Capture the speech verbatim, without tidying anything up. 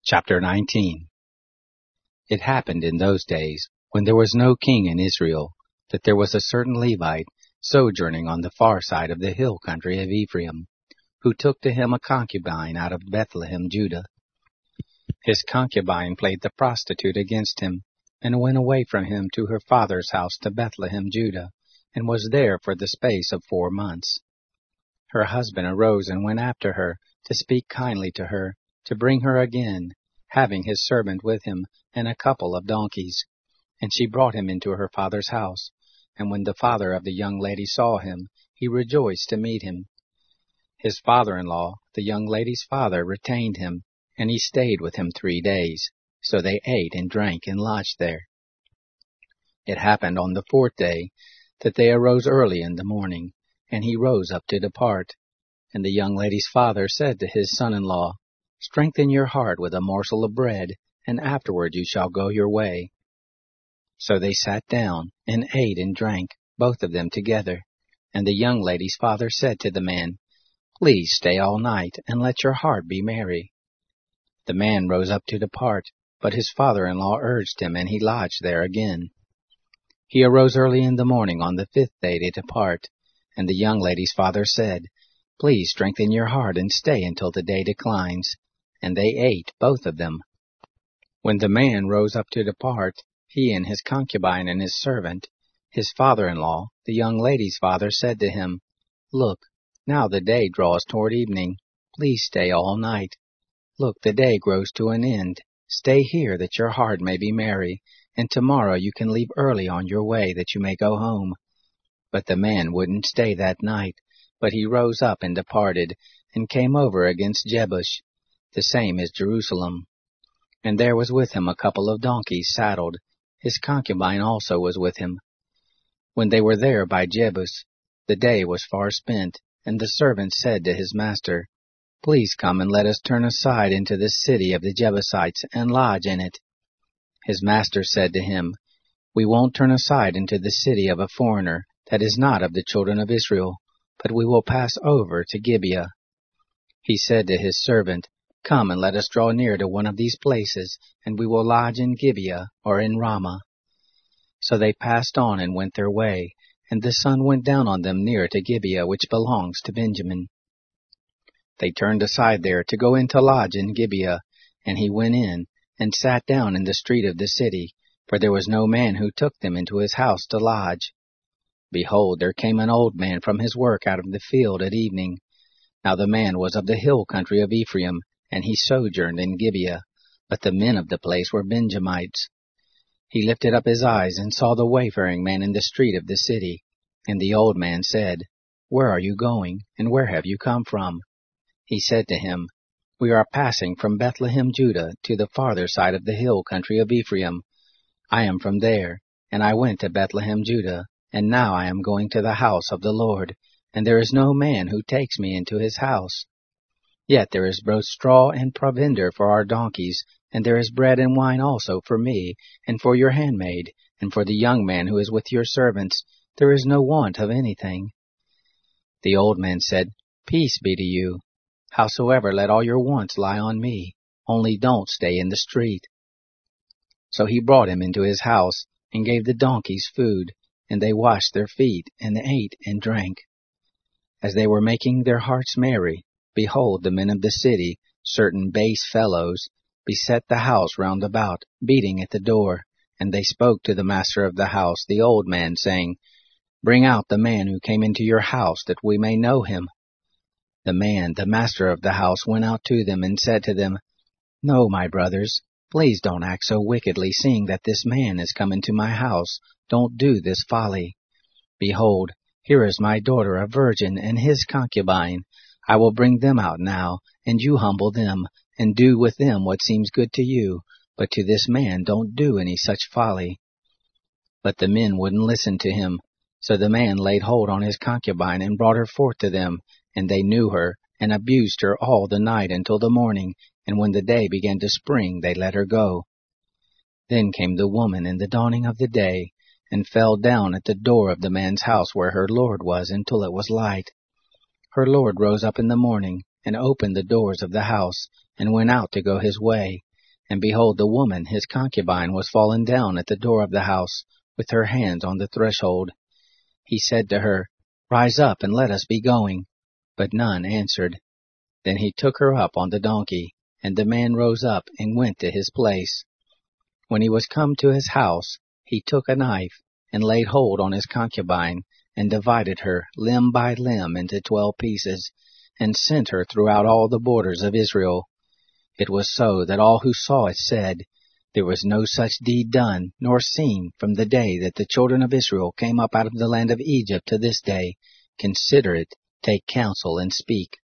Chapter nineteen. It happened in those days, when there was no king in Israel, that there was a certain Levite sojourning on the far side of the hill country of Ephraim, who took to him a concubine out of Bethlehem, Judah. His concubine played the prostitute against him, and went away from him to her father's house to Bethlehem, Judah, and was there for the space of four months. Her husband arose and went after her, to speak kindly to her, to bring her again, having his servant with him, and a couple of donkeys. And she brought him into her father's house. And when the father of the young lady saw him, he rejoiced to meet him. His father-in-law, the young lady's father, retained him, and he stayed with him three days. So they ate and drank and lodged there. It happened on the fourth day, that they arose early in the morning, and he rose up to depart. And the young lady's father said to his son-in-law, Strengthen your heart with a morsel of bread, and afterward you shall go your way. So they sat down, and ate and drank, both of them together. And the young lady's father said to the man, Please stay all night, and let your heart be merry. The man rose up to depart, but his father-in-law urged him, and he lodged there again. He arose early in the morning on the fifth day to depart, and the young lady's father said, Please strengthen your heart, and stay until the day declines. And they ate, both of them. When the man rose up to depart, he and his concubine and his servant, his father-in-law, the young lady's father, said to him, Look, now the day draws toward evening. Please stay all night. Look, the day grows to an end. Stay here, that your heart may be merry, and tomorrow you can leave early on your way, that you may go home. But the man wouldn't stay that night, but he rose up and departed, and came over against Jebus, the same as Jerusalem. And there was with him a couple of donkeys saddled. His concubine also was with him. When they were there by Jebus, the day was far spent, and the servant said to his master, Please come and let us turn aside into the city of the Jebusites, and lodge in it. His master said to him, We won't turn aside into the city of a foreigner, that is not of the children of Israel, but we will pass over to Gibeah. He said to his servant, Come and let us draw near to one of these places, and we will lodge in Gibeah or in Ramah. So they passed on and went their way, and the sun went down on them near to Gibeah, which belongs to Benjamin. They turned aside there to go in to lodge in Gibeah, and he went in, and sat down in the street of the city, for there was no man who took them into his house to lodge. Behold, there came an old man from his work out of the field at evening. Now the man was of the hill country of Ephraim, and he sojourned in Gibeah, but the men of the place were Benjamites. He lifted up his eyes and saw the wayfaring man in the street of the city. And the old man said, Where are you going, and where have you come from? He said to him, We are passing from Bethlehem, Judah, to the farther side of the hill country of Ephraim. I am from there, and I went to Bethlehem, Judah, and now I am going to the house of the Lord, and there is no man who takes me into his house. Yet there is both straw and provender for our donkeys, and there is bread and wine also for me, and for your handmaid, and for the young man who is with your servants. There is no want of anything. The old man said, Peace be to you. Howsoever, let all your wants lie on me, only don't stay in the street. So he brought him into his house, and gave the donkeys food, and they washed their feet, and ate and drank. As they were making their hearts merry, behold, the men of the city, certain base fellows, beset the house round about, beating at the door. And they spoke to the master of the house, the old man, saying, Bring out the man who came into your house, that we may know him. The man, the master of the house, went out to them, and said to them, No, my brothers, please don't act so wickedly, seeing that this man is come into my house. Don't do this folly. Behold, here is my daughter, a virgin, and his concubine. I will bring them out now, and you humble them, and do with them what seems good to you, but to this man don't do any such folly. But the men wouldn't listen to him. So the man laid hold on his concubine, and brought her forth to them, and they knew her, and abused her all the night until the morning, and when the day began to spring, they let her go. Then came the woman in the dawning of the day, and fell down at the door of the man's house where her lord was until it was light. Her lord rose up in the morning, and opened the doors of the house, and went out to go his way. And behold, the woman, his concubine, was fallen down at the door of the house, with her hands on the threshold. He said to her, Rise up, and let us be going. But none answered. Then he took her up on the donkey, and the man rose up and went to his place. When he was come to his house, he took a knife, and laid hold on his concubine, and divided her limb by limb into twelve pieces, and sent her throughout all the borders of Israel. It was so that all who saw it said, There was no such deed done, nor seen, from the day that the children of Israel came up out of the land of Egypt to this day. Consider it, take counsel, and speak.